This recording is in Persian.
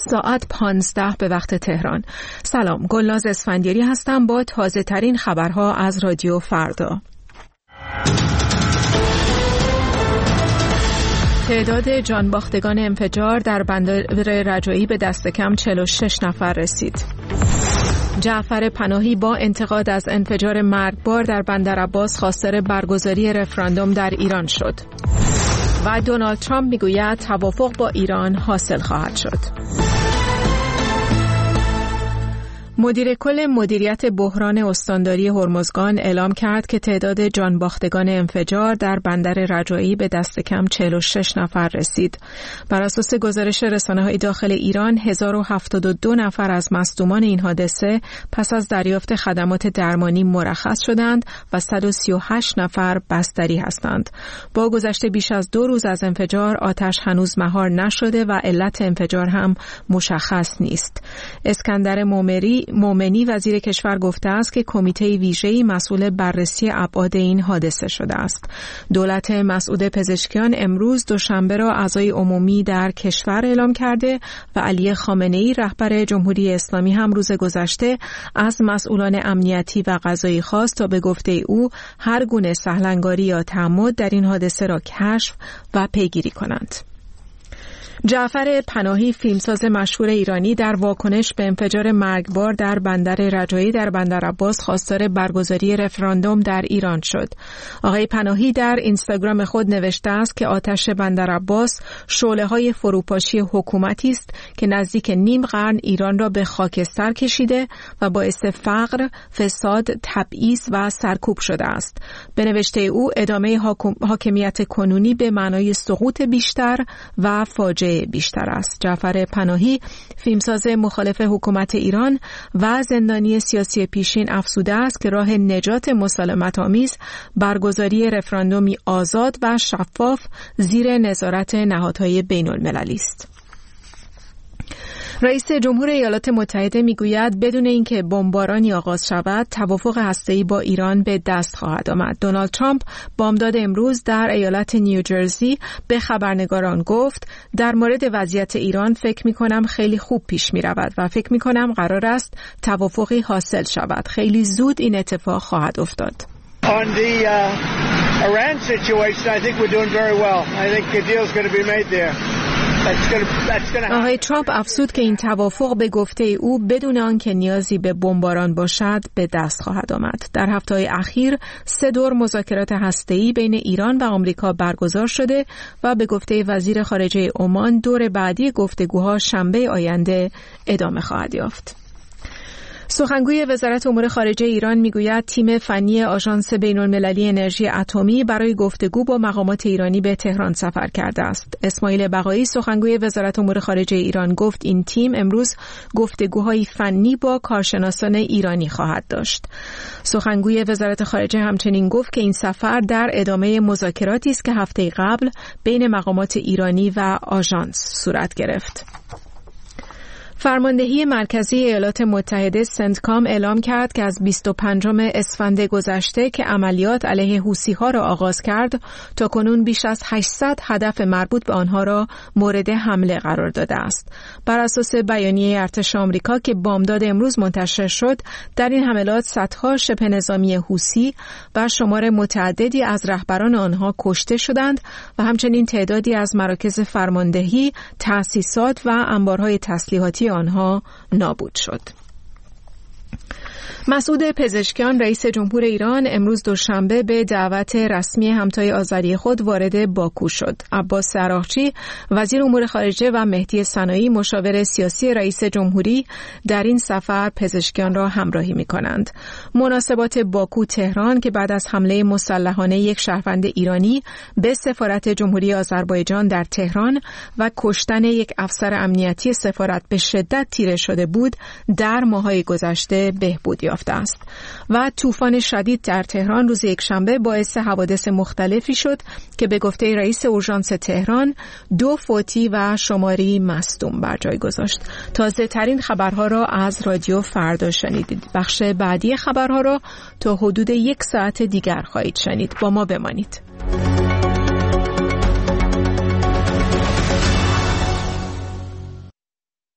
ساعت 15 به وقت تهران. سلام، گلناز اسفندیاری هستم با تازه ترین خبرها از رادیو فردا. تعداد جانباختگان انفجار در بندر رجایی به دست کم 46 نفر رسید. جعفر پناهی با انتقاد از انفجار مرگبار در بندر عباس خواستار برگزاری رفراندوم در ایران شد. و دونالد ترامپ میگوید توافق با ایران حاصل خواهد شد. مدیر کل مدیریت بحران استانداری هرمزگان اعلام کرد که تعداد جانباختگان انفجار در بندر رجایی به دست کم 46 نفر رسید. بر اساس گزارش رسانه‌های داخل ایران 1072 نفر از مصدومان این حادثه پس از دریافت خدمات درمانی مرخص شدند و 138 نفر بستری هستند. با گذشت بیش از 2 روز از انفجار آتش هنوز مهار نشده و علت انفجار هم مشخص نیست. اسکندر مومنی وزیر کشور گفته است که کمیته ویژه‌ای مسئول بررسی ابعاد این حادثه شده است. دولت مسعود پزشکیان امروز دوشنبه را عزای عمومی در کشور اعلام کرده و علی خامنه‌ای رهبر جمهوری اسلامی هم روز گذشته از مسئولان امنیتی و قضایی خواست تا به گفته او هر گونه سهلنگاری یا تعمد در این حادثه را کشف و پیگیری کنند. جعفر پناهی فیلمساز مشهور ایرانی در واکنش به انفجار مرگبار در بندر رجایی در بندر عباس خواستار برگزاری رفراندوم در ایران شد. آقای پناهی در اینستاگرام خود نوشته است که آتش بندر عباس شعله‌های فروپاشی حکومتی است که نزدیک نیم قرن ایران را به خاکستر کشیده و باعث فقر، فساد، تبعیض و سرکوب شده است. به نوشته او ادامه حاکمیت کنونی به معنای سقوط بیشتر و فاجعه بیشتر است. جعفر پناهی فیلمساز مخالف حکومت ایران و زندانی سیاسی پیشین افزوده است که راه نجات مسالمت‌آمیز برگزاری رفراندومی آزاد و شفاف زیر نظارت نهادهای بین‌المللی است. رئیس جمهور ایالات متحده میگوید بدون اینکه بمبارانی آغاز شود توافق هسته‌ای با ایران به دست خواهد آمد. دونالد ترامپ بامداد امروز در ایالت نیوجرسی به خبرنگاران گفت در مورد وضعیت ایران فکر می‌کنم خیلی خوب پیش می‌رود و فکر می‌کنم قرار است توافقی حاصل شود. خیلی زود این اتفاق خواهد افتاد. On the Iran situation, I think we're doing very well. I think a deal is going to be made there. آقای ترامپ افزود که این توافق به گفته او بدون آنکه نیازی به بمباران باشد به دست خواهد آمد. در هفته‌های اخیر 3 دور مذاکرات هسته‌ای بین ایران و آمریکا برگزار شده و به گفته وزیر خارجه عمان دور بعدی گفتگوها شنبه آینده ادامه خواهد یافت. سخنگوی وزارت امور خارجه ایران میگوید تیم فنی آژانس بین‌المللی انرژی اتمی برای گفتگو با مقامات ایرانی به تهران سفر کرده است. اسماعیل بقایی سخنگوی وزارت امور خارجه ایران گفت این تیم امروز گفتگوهای فنی با کارشناسان ایرانی خواهد داشت. سخنگوی وزارت خارجه همچنین گفت که این سفر در ادامه مذاکراتی است که هفته قبل بین مقامات ایرانی و آژانس صورت گرفت. فرماندهی مرکزی ایالات متحده سنتکام اعلام کرد که از 25 اسفند گذشته که عملیات علیه حوثی‌ها را آغاز کرد تا کنون بیش از 800 هدف مربوط به آنها را مورد حمله قرار داده است. بر اساس بیانیه ارتش آمریکا که بامداد امروز منتشر شد، در این حملات صدها شبه نظامی حوثی و شمار متعددی از رهبران آنها کشته شدند و همچنین تعدادی از مراکز فرماندهی، تأسیسات و انبارهای تسلیحاتی آنها نابود شد. مسعود پزشکیان رئیس جمهور ایران امروز دوشنبه به دعوت رسمی همتای آذری خود وارد باکو شد. عباس عراقچی وزیر امور خارجه و مهدی صناعی مشاور سیاسی رئیس جمهوری در این سفر پزشکیان را همراهی می‌کنند. مناسبات باکو تهران که بعد از حمله مسلحانه یک شهروند ایرانی به سفارت جمهوری آذربایجان در تهران و کشتن یک افسر امنیتی سفارت به شدت تیره شده بود در ماه‌های گذشته بهبود یافت است و طوفان شدید در تهران روز یکشنبه باعث حوادث مختلفی شد که به گفته رئیس اورژانس تهران 2 فوتی و شماری مصدوم بر جای گذاشت. تازه ترین خبرها را از رادیو فردا شنیدید. بخش بعدی خبرها را تا حدود 1 ساعت دیگر خواهید شنید. با ما بمانید.